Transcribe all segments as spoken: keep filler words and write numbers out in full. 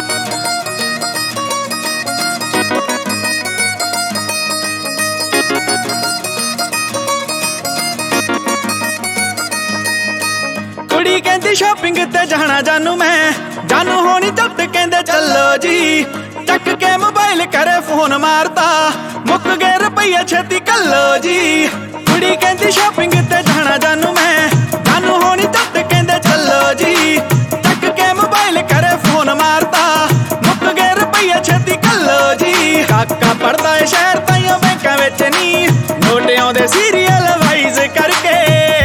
कुड़ी कहती शॉपिंग ते जाना जानू मैं जानू होनी झट कहंदे चलो जी चक के मोबाइल करे फोन मारता मुक गए रुपया छेती कलो जी। कुड़ी कहती शॉपिंग ते जाना जानू मैं जानू होनी झट कहंदे चलो जी चक के मोबाइल करे फोन मारता मुक गए रुपया छेती कलो जी। काका पढ़दा है शहर ताइयों बैंकां विच नी नोट आउंदे सीरियल वाइज करके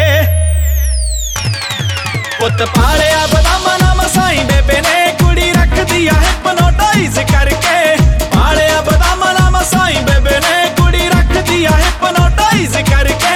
पुत पालिया बदामा ना मसाई बेबे ने कुड़ी रख दिया हिप्नोटाइज करके पालिया बदामा ना मसाई बेबे ने कुड़ी रख दिया हिप्नोटाइज करके।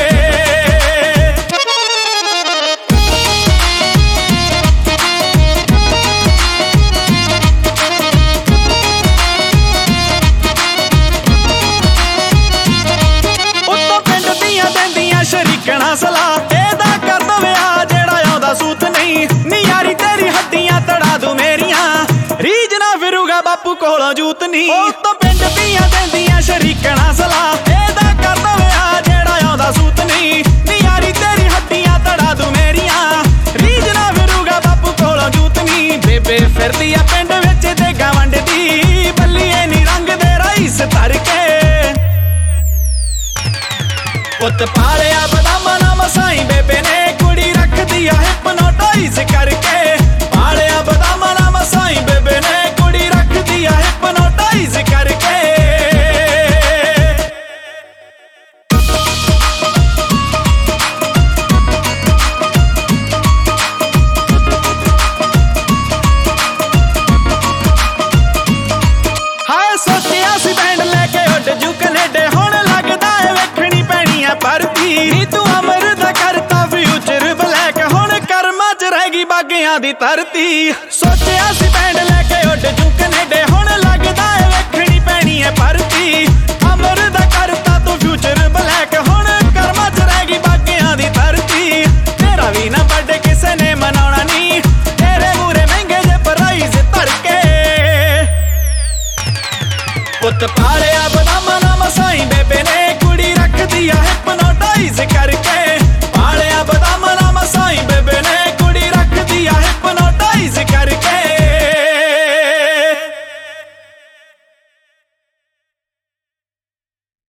उत्तों पिंड दियां देंदियां शरीकणा सलाह एदा कर दो विआह जेड़ा आउंदा सूत नहीं नी यारी तेरी हड्डियां तड़ा दू मेरियां रीज ना फिरूगा बापू कोलों जूत नहीं। उत्तों पिंड दियां देंदियां शरीकणा सलाह एदा कर दो विआह जेड़ा आउंदा सूत नहीं नी यारी तेरी हड्डियां तड़ा दू मेरियां रीज ना फिरूगा बापू कोलों जूत नहीं। बेबे फिरदी आ पिंड विच देगा वंडदी बल्लीए नी रंग दे राइस धर के पुत पालिया बदामा ना मसाई बेबे ने कुड़ी रख दिया हिप्नोटाइज करके पालिया बदामा ना मसाई बेबे ने कुड़ी रख दिया हिप्नोटाइज करके। हाय सोचिया सी बैंड लेके उड जू कनेडे हुण लगदा है वेखणी पैणी है भरती नी तू अमर दा करता फ्यूचर ब्लैक हुण कर्मां च रह गई बागियां दी धरती। सोचिया सी बैंड लेके उड जू कनेडे हुण लगदा है वेखणी पैणी है भरती अमर दा करता तू फ्यूचर ब्लैक